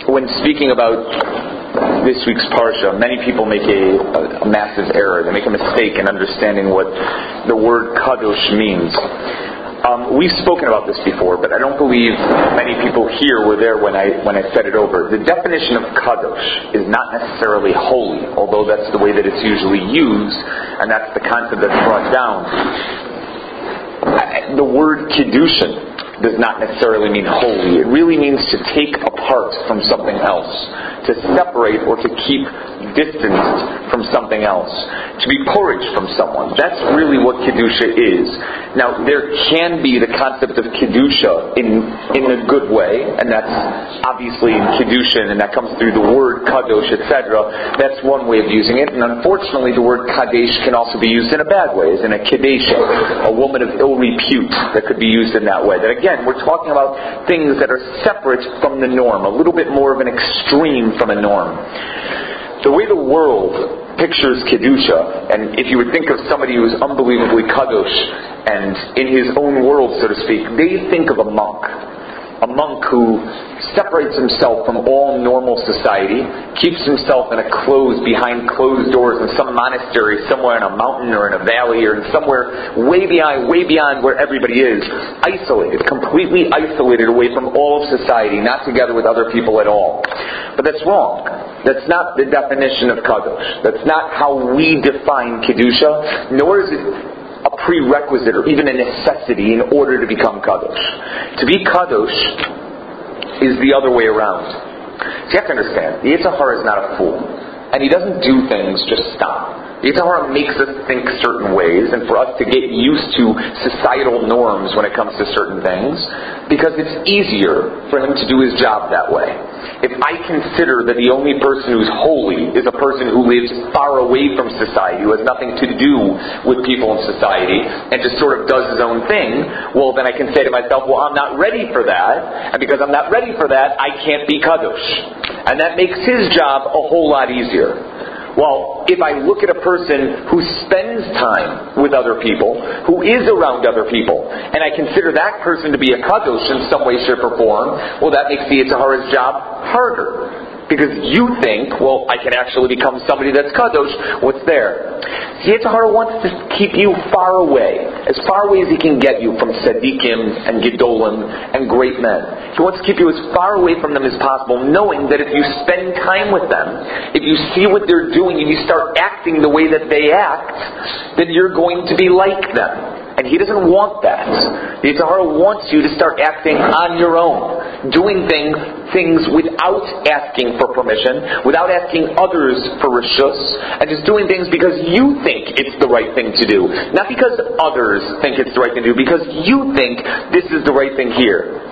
when speaking about this week's Parsha, many people make a massive error. They make a mistake in understanding what the word Kadosh means. We've spoken about this before, but I don't believe many people here were there when I said it over. The definition of Kadosh is not necessarily holy, although that's the way that it's usually used, and that's the concept that's brought down. The word Kiddushin does not necessarily mean holy. It really means to take apart from something else, to separate or to keep distanced from something else, to be porridge from someone. That's really what Kedusha is. Now, there can be the concept of Kedusha in a good way, and that's obviously in Kedushin, and that comes through the word Kadosh, etc. That's one way of using it, and unfortunately the word Kadesh can also be used in a bad way, as in a Kedesha, a woman of ill repute, that could be used in that way. That again, we're talking about things that are separate from the norm, a little bit more of an extreme from a norm. The way the world pictures Kedusha, and if you would think of somebody who's unbelievably kadosh and in his own world, so to speak, they think of a monk who separates himself from all normal society, keeps himself behind closed doors in some monastery somewhere in a mountain or in a valley or in somewhere way beyond where everybody is, isolated, completely isolated away from all of society, not together with other people at all. But that's wrong. That's not the definition of Kadosh. That's not how we define Kedusha, nor is it a prerequisite or even a necessity in order to become Kadosh. To be Kadosh is the other way around. So you have to understand, the Yetzer Hara is not a fool. And he doesn't do things just stop. The Yetzer Hara makes us think certain ways, and for us to get used to societal norms when it comes to certain things, because it's easier for him to do his job that way. If I consider that the only person who's holy is a person who lives far away from society, who has nothing to do with people in society, and just sort of does his own thing, well then I can say to myself, well I'm not ready for that, and because I'm not ready for that, I can't be Kadosh. And that makes his job a whole lot easier. Well, if I look at a person who spends time with other people, who is around other people, and I consider that person to be a kadosh in some way, shape, or form, well, that makes the Yetzer Hara's job harder. Because you think, well, I can actually become somebody that's kadosh. What's there? The Yetzer Hara wants to keep you far away as he can get you from tzaddikim and gedolim and great men. He wants to keep you as far away from them as possible, knowing that if you spend time with them, if you see what they're doing and you start acting the way that they act, then you're going to be like them. And he doesn't want that. The Yetzer Hara wants you to start acting on your own, doing things without asking for permission, without asking others for reshus, and just doing things because you think it's the right thing to do. Not because others think it's the right thing to do, because you think this is the right thing here.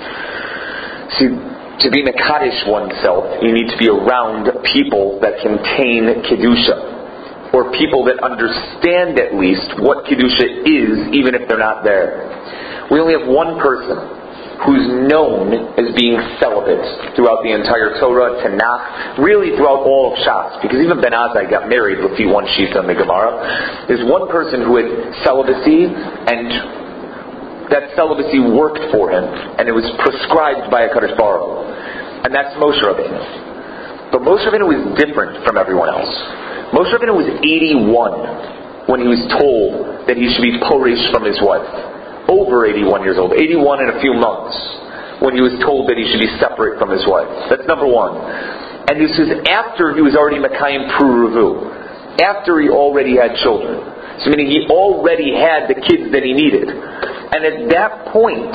See, to be mekadesh oneself, you need to be around people that contain Kedusha, or people that understand at least what Kedusha is, even if they're not there. We only have one person who's known as being celibate throughout the entire Torah, Tanakh, really throughout all of Shas, because even Ben Azai got married with the one sheet on the Gemara. There's one person who had celibacy, and that celibacy worked for him, and it was prescribed by HaKadosh Baruch Hu, and that's Moshe Rabbeinu. But Moshe Rabbeinu was different from everyone else. Moshe Rabbeinu was 81 when he was told that he should be porish from his wife. Over 81 years old. 81 in a few months when he was told that he should be separate from his wife. That's number one. And this is after he was already Mekayim Pruruvu. After he already had children. So meaning he already had the kids that he needed. And at that point,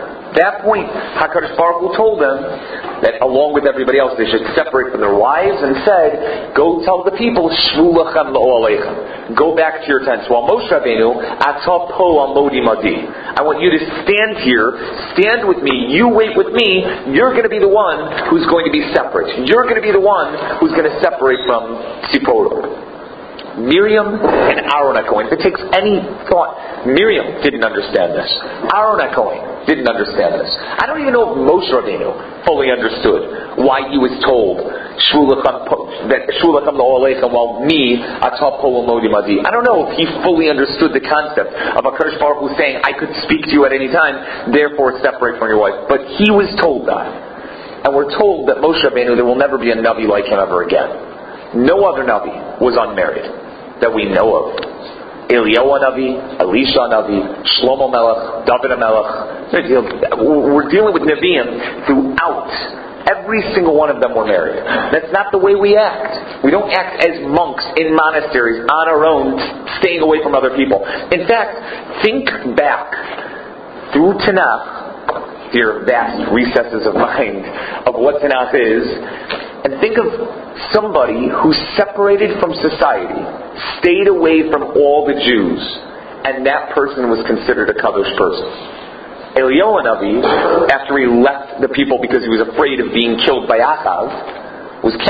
HaKadosh Baruch Hu told them that along with everybody else they should separate from their wives, and said, go tell the people, Shvu lachem la'oleichem. Go back to your tents. While Moshe Rabbeinu, Atah po amodi madi. I want you to stand here, stand with me, you wait with me, you're going to be the one who's going to be separate. You're going to be the one who's going to separate from Tzipora. Miriam and Aaron HaKohen. If it takes any thought, Miriam didn't understand this. Aaron HaKohen didn't understand this. I don't even know if Moshe Rabbeinu fully understood why he was told Shvu lachem la'oleichem while me atah po amodi madi. I don't know if he fully understood the concept of HaKadosh Baruch Hu saying, I could speak to you at any time, therefore separate from your wife. But he was told that. And we're told that Moshe Rabbeinu, there will never be a Navi like him ever again. No other Navi was unmarried that we know of. Eliyahu Navi, Elisha Navi, Shlomo Melech, David Melech. We're dealing with Nevi'im throughout. Every single one of them were married. That's not the way we act. We don't act as monks in monasteries on our own, staying away from other people. In fact, think back through Tanakh, your vast recesses of mind of what Tanakh is, and think of somebody who separated from society, stayed away from all the Jews, and that person was considered a kadosh person. Eliyahu Navi, after he left the people because he was afraid of being killed by Achav, was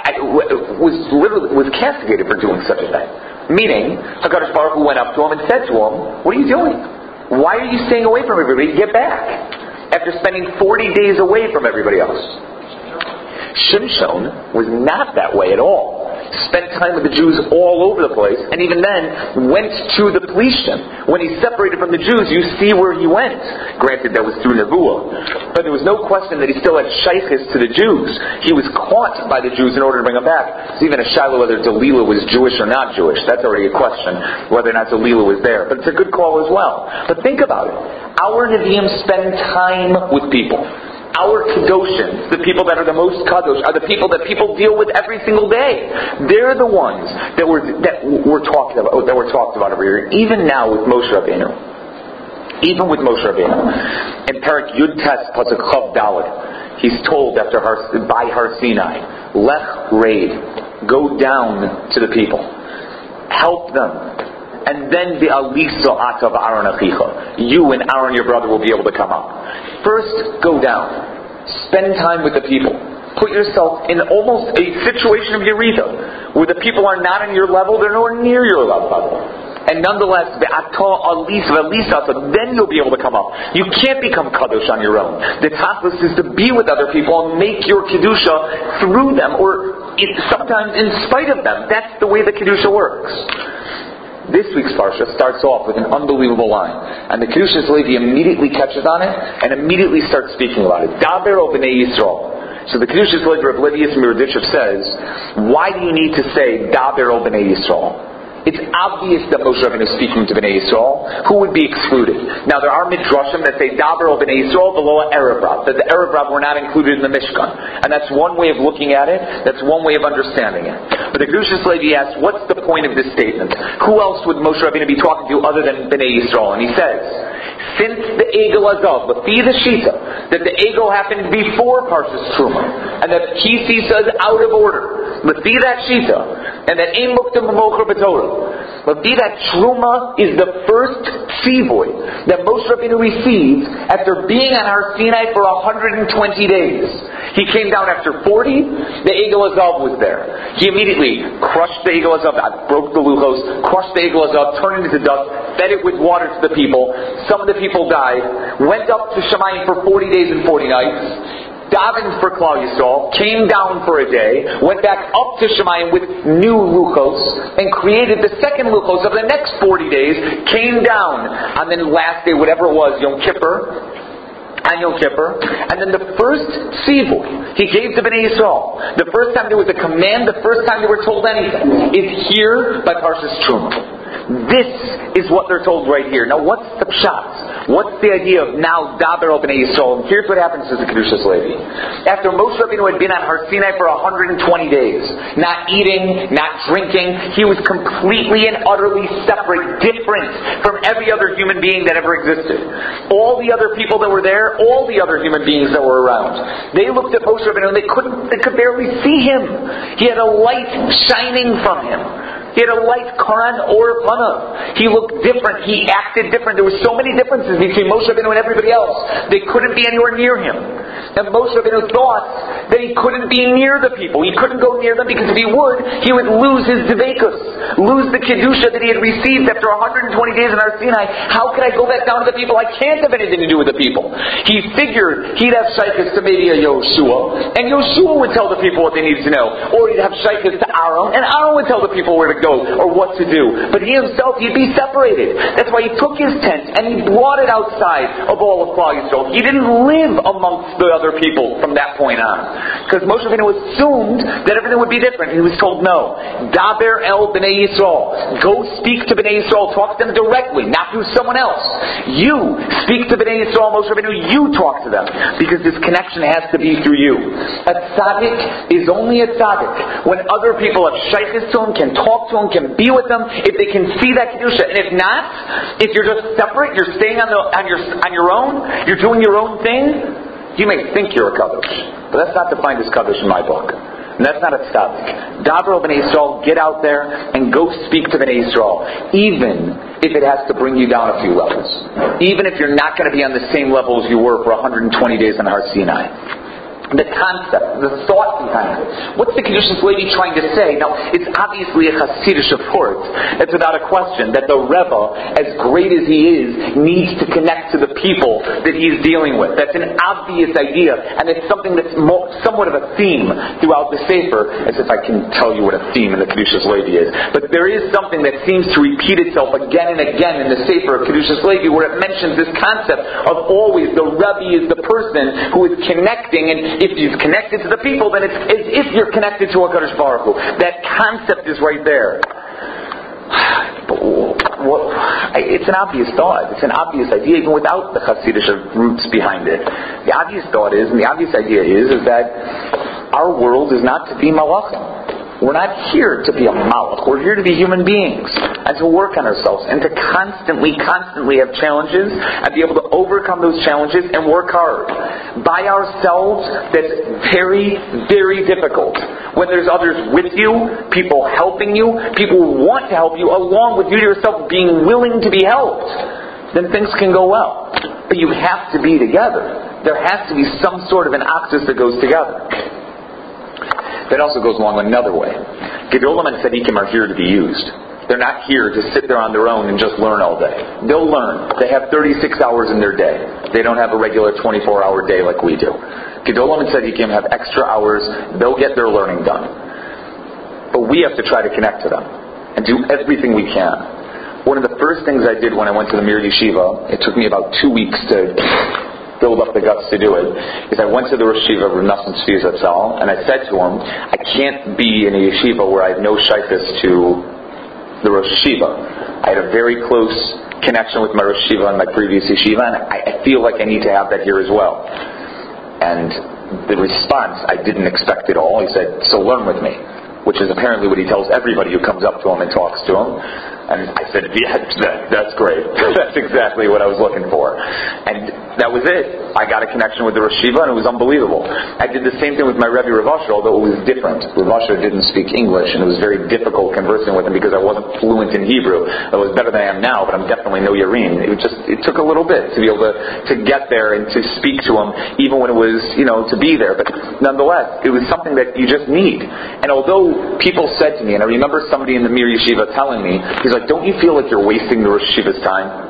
castigated for doing such a thing. Meaning, HaKadosh Baruch Hu went up to him and said to him, "What are you doing? Why are you staying away from everybody? Get back." After spending 40 days away from everybody else. Shimshon was not that way at all. Spent time with the Jews all over the place, and even then went to the Plishtim. When he separated from the Jews, you see where he went. Granted, that was through Nevuah, but there was no question that he still had shaykhis to the Jews. He was caught by the Jews in order to bring him back. It's even a shiloh whether Delilah was Jewish or not Jewish. That's already a question, whether or not Delilah was there. But it's a good call as well. But think about it. Our Nevi'im spend time with people. Our Kedoshim, the people that are the most Kadosh, are the people that people deal with every single day. They're the ones that we're talked about over here. Even now with Moshe Rabbeinu. Even with Moshe Rabbeinu. In Parak Yud Tes Pasuk Chav Daled, he's told by Har Sinai, Lech Raid, go down to the people. Help them. And then the Alisa Atav Aaron Achicha. You and Aaron, your brother, will be able to come up. First, go down. Spend time with the people. Put yourself in almost a situation of Yerida, where the people are not on your level, they're nowhere near your level. And nonetheless, then you'll be able to come up. You can't become Kadosh on your own. The tachlis is to be with other people and make your Kedusha through them, or sometimes in spite of them. That's the way the Kedusha works. This week's parsha starts off with an unbelievable line, and the Kedushas Levi immediately catches on it and immediately starts speaking about it. Daber o b'nei Yisrael. So the Kedushas Levi of Levi Miroditchev says, why do you need to say Daber o b'nei Yisrael? It's obvious that Moshe Rabbeinu is speaking to Bnei Yisrael. Who would be excluded? Now there are midrashim that say Daber o Bnei Yisrael below Erev Rav, that the Erev Rav were not included in the Mishkan, and that's one way of looking at it. That's one way of understanding it. But the Kedushas Levi asks, what's the point of this statement? Who else would Moshe Rabbeinu be talking to other than Bnei Yisrael? And he says, since the Egel Azav, the Shita, that the Egel happened before Parshas Truma, and that Kisi says out of order, the that Shita, and that Ein Muktam B'Mocher B'Torah. But be that Truma is the first tzivoy that Moshe Rabbeinu received after being on Har Sinai for 120 days. He came down after 40, the Egel Azav was there. He immediately crushed the Egel Azav, broke the luchos, crushed the Egel Azav, turned it into dust, fed it with water to the people. Some of the people died, went up to Shemayim for 40 days and 40 nights, davened for Klal Yisrael, came down for a day, went back up to Shemayim with new luchos, and created the second luchos of the next 40 days, came down on the last day, whatever it was, Yom Kippur, and then the first tzivui he gave to Bnei Yisrael, the first time there was a command, the first time they were told anything, is here by Parshas Truma. This is what they're told right here. Now what's the pshat? What's the idea of now Daber o Bnei Yisrael? And here's what happens to the Kedushas Levi. After Moshe Rabbeinu had been on Har Sinai for 120 days, not eating, not drinking, he was completely and utterly separate, different from every other human being that ever existed. All the other people that were there, all the other human beings that were around, they looked at Moshe Rabbeinu and they could barely see him. He had a light shining from him. He had a light Quran or Pana. He looked different. He acted different. There were so many differences between Moshe Rabbeinu and everybody else. They couldn't be anywhere near him. And Moshe Rabbeinu thought that he couldn't be near the people. He couldn't go near them because if he would lose his Devekus, lose the Kedusha that he had received after 120 days in Har Sinai. How could I go back down to the people? I can't have anything to do with the people. He figured he'd have shaykhis to maybe a Yoshua, and Yoshua would tell the people what they needed to know. Or he'd have shaykhis to Aaron, and Aaron would tell the people where to go or what to do. But he himself, he'd be separated. That's why he took his tent and he brought it outside of all of Klal Yisrael. He didn't live amongst the other people from that point on. Because Moshe Rabbeinu assumed that everything would be different. He was told, no. Daber el b'nei Yisrael. Go speak to b'nei Yisrael. Talk to them directly, not through someone else. You speak to b'nei Yisrael, Moshe Rabbeinu. You talk to them. Because this connection has to be through you. A tzaddik is only a tzaddik when other people have shaykhis to him, can talk to him, can be with them, if they can see that kedusha. And if not, if you're just separate, you're staying on your own, you're doing your own thing, you may think you're a kadosh, but that's not defined as kadosh in my book. And that's not a tzaddik. Daber b'nei Yisrael, get out there and go speak to b'nei Yisrael, even if it has to bring you down a few levels. Even if you're not going to be on the same level as you were for 120 days on Har Sinai. The concept, the thought behind it. What's the Kedushas Levi trying to say? Now, it's obviously a Hasidic report. It's without a question that the Rebbe, as great as he is, needs to connect to the people that he's dealing with. That's an obvious idea, and it's something that's somewhat of a theme throughout the Sefer, as if I can tell you what a theme in the Kedushas Levi is. But there is something that seems to repeat itself again and again in the Sefer of Kedushas Levi, where it mentions this concept of always the Rebbe is the person who is connecting, and if he's connected to the people, then it's as if you're connected to HaKadosh Baruch Hu. That concept is right there. It's an obvious thought. It's an obvious idea, even without the Hasidic roots behind it. The obvious thought is, and the obvious idea is that our world is not to be malachim. We're not here to be a malach. We're here to be human beings and to work on ourselves and to constantly have challenges and be able to overcome those challenges and work hard. By ourselves, that's very, very difficult. When there's others with you, people helping you, people who want to help you, along with you yourself being willing to be helped, then things can go well. But you have to be together. There has to be some sort of an axis that goes together. That also goes along another way. Gedolim and Tzadikim are here to be used. They're not here to sit there on their own and just learn all day. They'll learn. They have 36 hours in their day. They don't have a regular 24-hour day like we do. Gedolim and Tzadikim have extra hours. They'll get their learning done. But we have to try to connect to them and do everything we can. One of the first things I did when I went to the Mir Yeshiva, it took me about 2 weeks to build up the guts to do it, is I went to the Rosh Yeshiva of Nosson Tzvi Zatzal, and I said to him, I can't be in a yeshiva where I have no shaykhus to the Rosh Yeshiva. I had a very close connection with my Rosh Yeshiva in my previous yeshiva, and I feel like I need to have that here as well. And the response, I didn't expect at all. He said, so learn with me, which is apparently what he tells everybody who comes up to him and talks to him. And I said, yeah, that's great. That's exactly what I was looking for. And that was it. I got a connection with the Rosh Yeshiva, and it was unbelievable. I did the same thing with my Rebbe Rav Asher, although it was different. Rav Asher didn't speak English, and it was very difficult conversing with him because I wasn't fluent in Hebrew. I was better than I am now, but I'm definitely no Yarin. It took a little bit to be able to get there and to speak to him, even when it was, to be there. But nonetheless, it was something that you just need. And although people said to me, and I remember somebody in the Mir Yeshiva telling me, he's like, don't you feel like you're wasting the Rosh Yeshiva's time?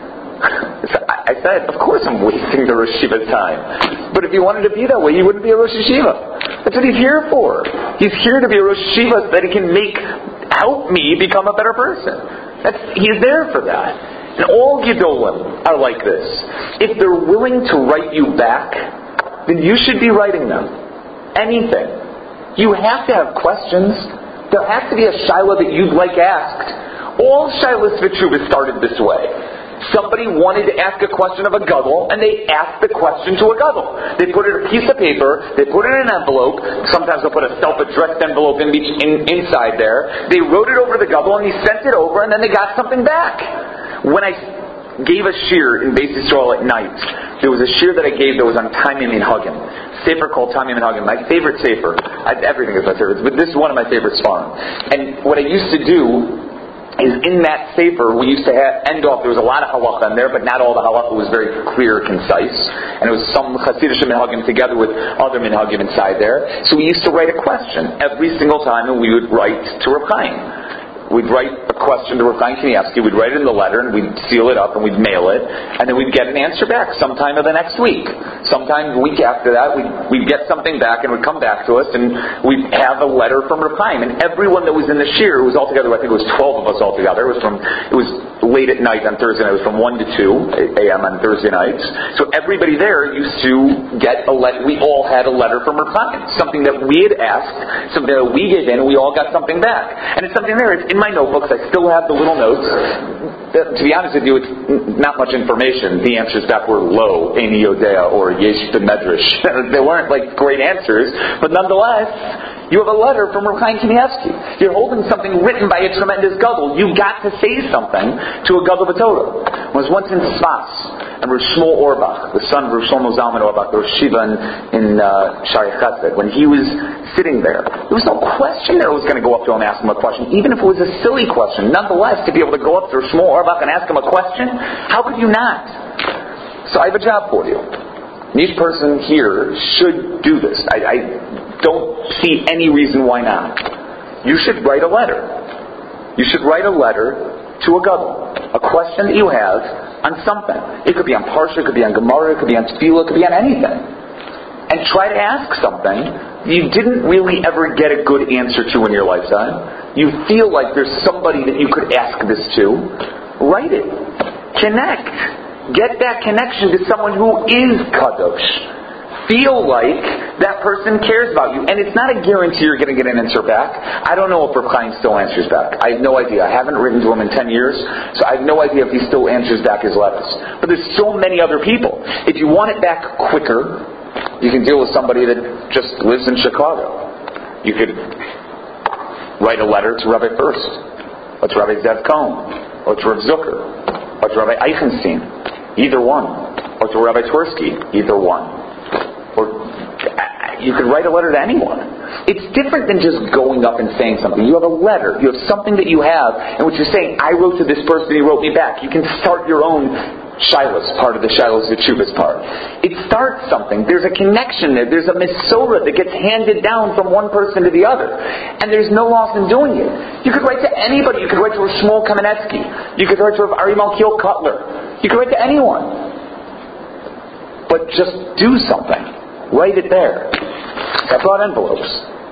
I said, of course I'm wasting the Rosh Yeshiva's time. But if he wanted to be that way, he wouldn't be a Rosh Yeshiva. That's what he's here for. He's here to be a Rosh Yeshiva so that he can help me become a better person. He's there for that. And all Gedolim are like this. If they're willing to write you back, then you should be writing them. Anything. You have to have questions. There has to be a shaila that you'd like asked. All shailas v'tshuvas started this way. Somebody wanted to ask a question of a gadol, and they asked the question to a gadol. They put it in a piece of paper, they put it in an envelope, sometimes they'll put a self-addressed envelope inside there. They wrote it over to the gadol, and he sent it over, and then they got something back. When I gave a shir in Beis Yisrael at night, there was a shir that I gave that was on Tamim Minhagim. Sefer called Tamim Minhagim. My favorite sefer. Everything is my favorite, but this is one of my favorite svarim. And what I used to do is in that sefer we used to end off, there was a lot of halacha in there, but not all the halacha was very clear, concise, and it was some Hasidic minhagim together with other minhagim inside there. So we used to write a question every single time, and we would write to Reb Chaim. We'd write a a question to Rav Chaim Kanievsky. We'd write it in the letter, and we'd seal it up, and we'd mail it, and then we'd get an answer back sometime of the next week. Sometime the week after that, we'd get something back, and it would come back to us, and we'd have a letter from Rav Chaim. And everyone that was in the shir, it was altogether, I think it was 12 of us altogether. It was late at night on Thursday night. It was from 1 to 2 a.m. on Thursday nights. So everybody there used to get a letter. We all had a letter from Rav Chaim. Something that we had asked, something that we gave in, and we all got something back. And it's something there. It's in my notebooks. I still have the little notes. To be honest with you, it's not much information. The answers back were low, Eini Yodea or Yesh B'Medrash. They weren't like great answers, but nonetheless, you have a letter from Rav Chaim Kanievsky. You're holding something written by a tremendous gadol. You got to say something to a gadol b'Torah. I was once in Tzfas, and Rav Shmuel Auerbach, the son of Rav Shlomo Zalman Auerbach, the Rosh Yeshiva in Shari Chesed, when he was sitting there was no question that I was going to go up to him and ask him a question, even if it was a silly question. Nonetheless, to be able to go up to Rav Shmuel Auerbach and ask him a question, how could you not? So I have a job for you. Each person here should do this. I don't see any reason why not. You should write a letter. You should write a letter to a gadol, a question that you have on something. It could be on Parsha, it could be on Gemara, it could be on Tefillah, it could be on anything. And try to ask something you didn't really ever get a good answer to in your lifetime. You feel like there's somebody that you could ask this to. Write it. Connect. Get that connection to someone who is kadosh. Feel like that person cares about you. And it's not a guarantee you're going to get an answer back. I don't know if Rav Chaim still answers back. I have no idea. I haven't written to him in 10 years, so I have no idea if he still answers back his letters. But there's so many other people. If you want it back quicker, you can deal with somebody that just lives in Chicago. You could write a letter to Rabbi First, or to Rabbi Zev Cohen, or to Rav Zucker, or to Rabbi Eichenstein, either one, or to Rabbi Twersky, either one. Or you could write a letter to anyone. It's different than just going up and saying something. You have a letter. You have something that you have in which you're saying, I wrote to this person, he wrote me back. You can start your own Shilas, part of the Shilas V'Tshuvas part. It starts something. There's a connection there. There's a Mesorah that gets handed down from one person to the other. And there's no loss in doing it. You could write to anybody. You could write to Rav Shmuel Kamenetsky. You could write to Rav Ari Malkiel Cutler. You could write to anyone. But just do something. Write it there. I brought envelopes.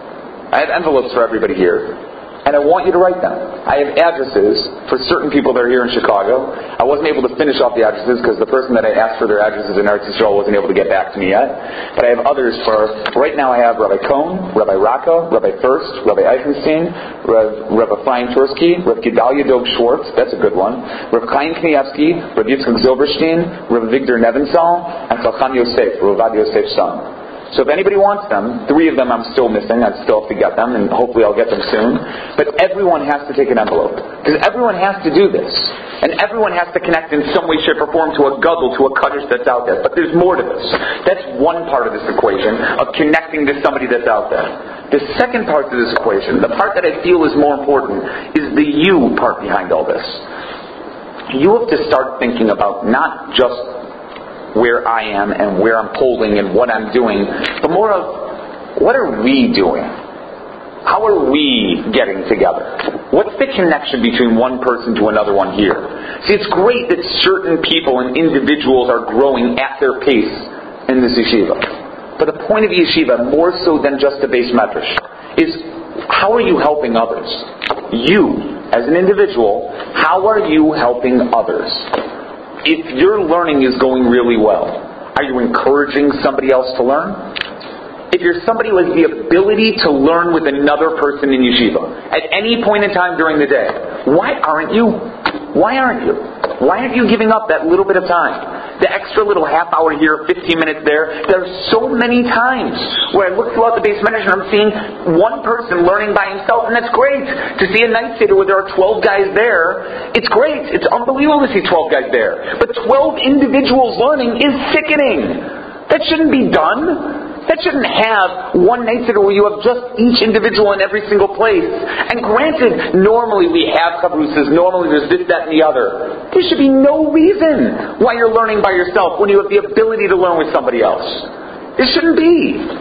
I have envelopes for everybody here. And I want you to write them. I have addresses for certain people that are here in Chicago. I wasn't able to finish off the addresses because the person that I asked for their addresses in Eretz Yisrael wasn't able to get back to me yet. But I have others for, right now I have Rabbi Cohen, Rabbi Rocco, Rabbi First, Rabbi Eichenstein, Rav Ephraim Tursky, Rav Gedalia Dov Schwartz, that's a good one, Rav Chaim Kanievsky, Rav Yitzchak Zilberstein, Rav Victor Nevensal, and Chacham Yosef, Rav Avad Yosef's son. So if anybody wants them, 3 of them I'm still missing. I still have to get them, and hopefully I'll get them soon. But everyone has to take an envelope. Because everyone has to do this. And everyone has to connect in some way, shape, or form to a gadol, to a kaddish that's out there. But there's more to this. That's one part of this equation, of connecting to somebody that's out there. The second part to this equation, the part that I feel is more important, is the you part behind all this. You have to start thinking about not just where I am and where I'm holding and what I'm doing, but more of what are we doing? How are we getting together? What's the connection between one person to another one here? See, it's great that certain people and individuals are growing at their pace in this yeshiva. But the point of yeshiva, more so than just a base medrash, is how are you helping others? You, as an individual, how are you helping others? If your learning is going really well, are you encouraging somebody else to learn? If you're somebody who has the ability to learn with another person in yeshiva, at any point in time during the day, why aren't you? Why aren't you? Why aren't you giving up that little bit of time? The extra little half hour here, 15 minutes there. There are so many times where I look throughout the base medrash and I'm seeing one person learning by himself, and that's great. To see a night seder where there are 12 guys there, it's great. It's unbelievable to see 12 guys there. But 12 individuals learning is sickening. That shouldn't be done. That shouldn't have one night seder where you have just each individual in every single place. And granted, normally we have chavrusas, normally there's this, that, and the other. There should be no reason why you're learning by yourself when you have the ability to learn with somebody else. There shouldn't be.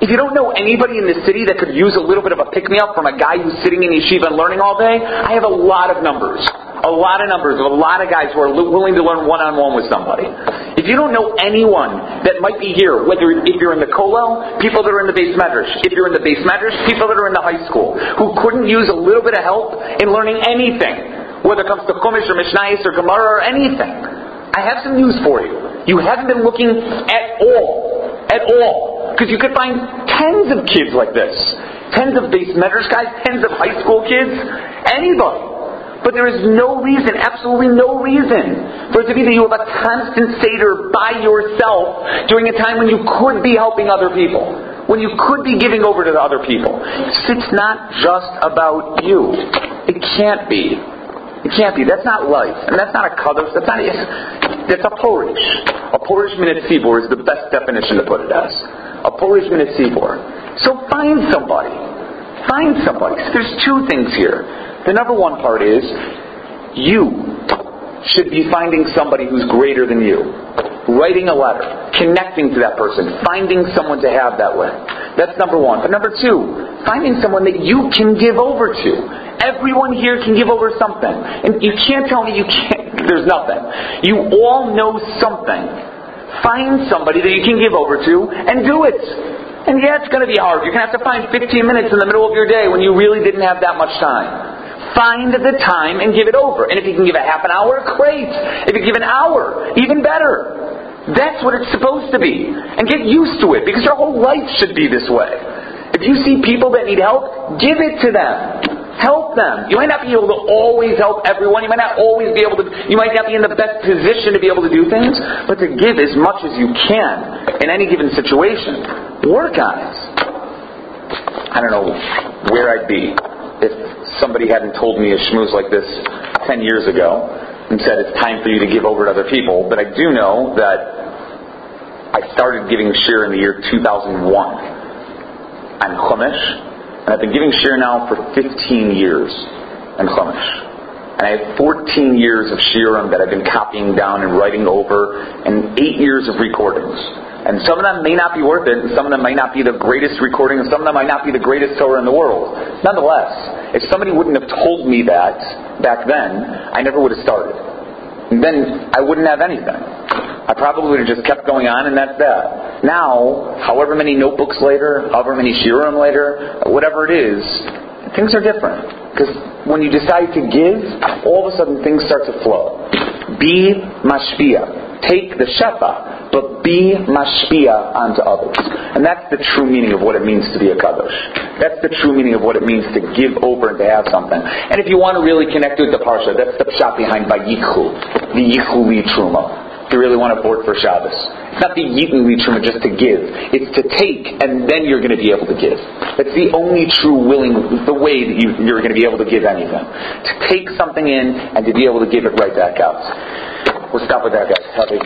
If you don't know anybody in the city that could use a little bit of a pick-me-up from a guy who's sitting in yeshiva and learning all day, I have a lot of numbers. A lot of numbers of a lot of guys who are willing to learn one-on-one with somebody. If you don't know anyone that might be here, if you're in the kollel, people that are in the Beis Medrash. If you're in the Beis Medrash, people that are in the high school, who couldn't use a little bit of help in learning anything, whether it comes to Chumash or Mishnayos or Gemara or anything. I have some news for you. You haven't been looking at all. At all. Because you could find tens of kids like this. Tens of Beis Medrash guys, tens of high school kids, anybody. But there is no reason, absolutely no reason, for it to be that you have a constant Seder by yourself during a time when you could be helping other people. When you could be giving over to the other people. It's not just about you. It can't be. It can't be. That's not life. And that's not a kadosh. That's a porish. A porish minute tzibur is the best definition to put it as. A porish minute tzibur. So find somebody. Find somebody. So there's two things here. The number one part is, you should be finding somebody who's greater than you. Writing a letter. Connecting to that person. Finding someone to have that with. That's number one. But number two, finding someone that you can give over to. Everyone here can give over something. And you can't tell me you can't. There's nothing. You all know something. Find somebody that you can give over to and do it. And yeah, it's going to be hard. You're going to have to find 15 minutes in the middle of your day when you really didn't have that much time. Find the time and give it over. And if you can give a half an hour, great. If you give an hour, even better. That's what it's supposed to be. And get used to it, because your whole life should be this way. If you see people that need help, give it to them. Help them. You might not be able to always help everyone. You might not always be able to, you might not be in the best position to be able to do things, but to give as much as you can in any given situation. Work on it. I don't know where I'd be if somebody hadn't told me a schmooze like this 10 years ago and said it's time for you to give over to other people. But I do know that I started giving shir in the year 2001 on Chumash, and I've been giving shir now for 15 years on Chumash. And I have 14 years of shirim that I've been copying down and writing over, and 8 years of recordings. And some of them may not be worth it, and some of them might not be the greatest recording, and some of them might not be the greatest Torah in the world. Nonetheless, if somebody wouldn't have told me that back then, I never would have started. And then I wouldn't have anything. I probably would have just kept going on, and that's that. Now, however many notebooks later, however many shiurim later, whatever it is, things are different. Because when you decide to give, all of a sudden things start to flow. Be mashpia. Take the shefa, but be mashpia onto others. And that's the true meaning of what it means to be a kadosh. That's the true meaning of what it means to give over and to have something. And if you want to really connect with the parsha, that's the pshat behind Vayikhu, the Yichu li truma. If you really want to board for Shabbos, it's not the Yichu li truma just to give. It's to take, and then you're going to be able to give. That's the only true the way that you're going to be able to give anything. To take something in and to be able to give it right back out. We'll stop with that, guys.